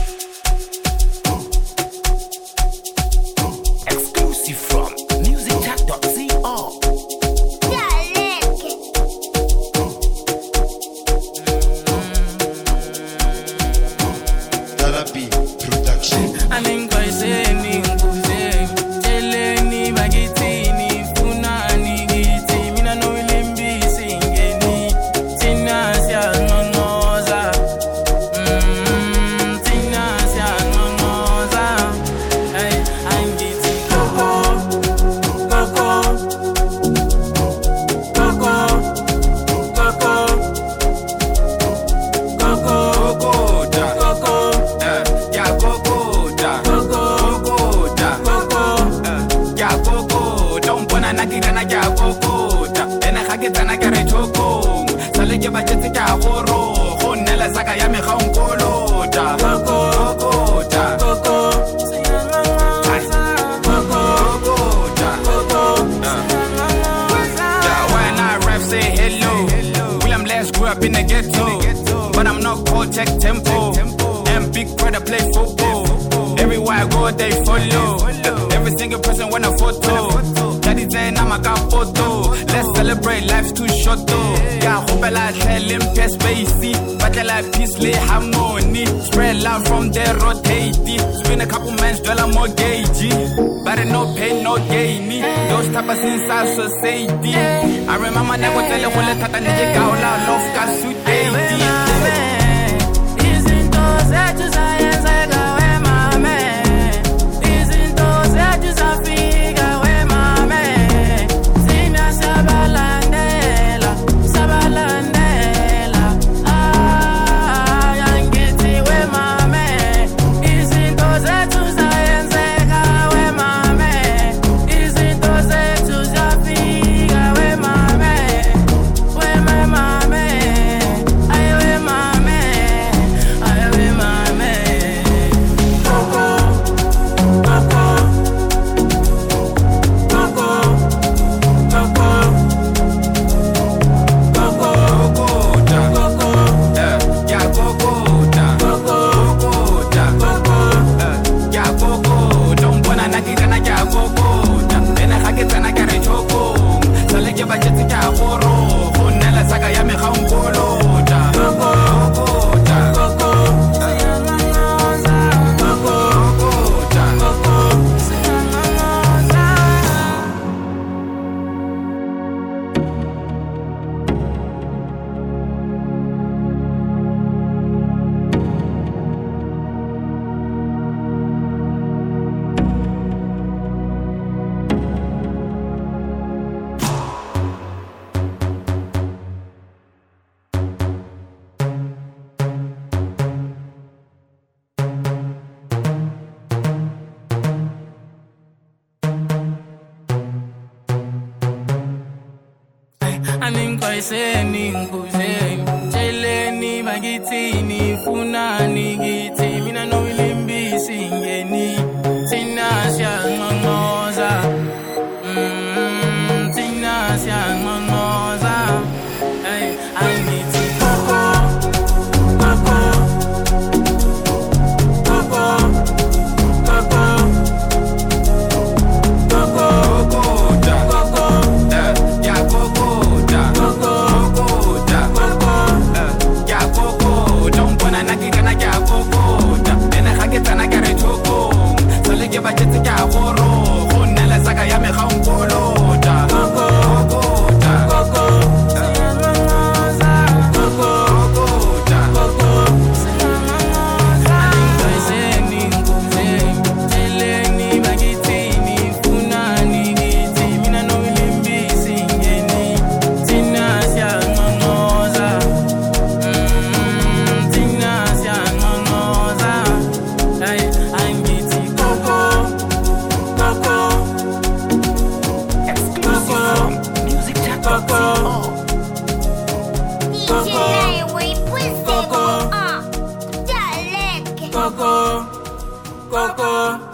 Exclusive from musicjack.co. Therapy Production. Ke ba tse ka goro go nnela saka ya mega onkolota when I rap say hello William Les grew up in the ghetto but I'm not called Tech Tempo and Big Brother play football everywhere I go they follow every single person want a photo daddy saying I'm a photo let's celebrate life's too short though yeah hope I tell him spacey but like peace lay harmony spread love from there rotate spin a couple months dollar more gauge but no pain no gain those type of things are society I remember never tell you what tata nje gaula love ka suit Aninkoiseni nguzeni Cheleni bagitini Funani giti Mina no ilimbisi ngeni Tina siya ngonoza Tina siya ngonoza I need to Coco.